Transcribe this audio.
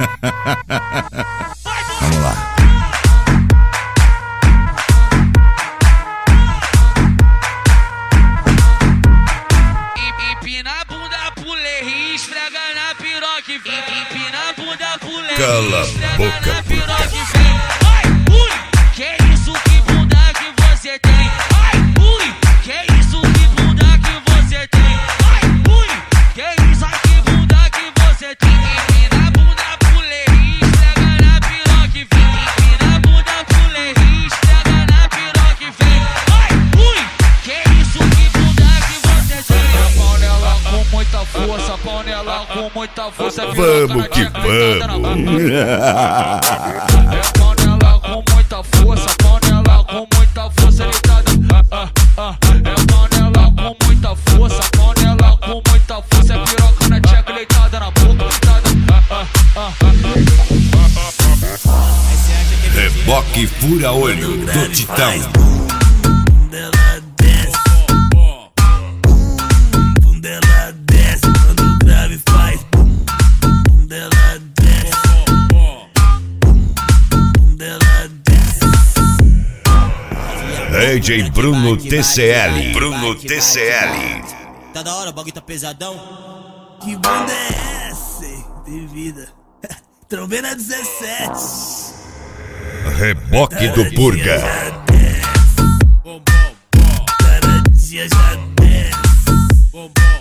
Vamos lá. Empina a bunda, pulei, esfrega na piroca e vem. Empina a bunda, pulei, Cala a esfrega boca, na piroca e vem. Ai, ui, que isso, que bunda que você tem. Ai, ui, que isso, que bunda que você tem. Ai, ui, que isso, que bunda que você tem. Empina a bunda, pulei, esfrega na piroca e vem. Empina a bunda, pulei, esfrega na piroca e vem. Ai, ui, que isso, que bunda que você tem. Com muita força, panela com muita força. Vamos que vamos. É panela com muita força, panela com muita força, ligada. É panela com muita força, panela com muita força. É piroca na tcheca, deitada na boca, deitada. Reboque fura-olho do Titão. DJ Bruno TCL. Bruno TCL. Tá da hora, o bagulho tá pesadão. Que banda é essa? Tem vida. Trombeta 17. Reboque do Purga. Cada dia já desce.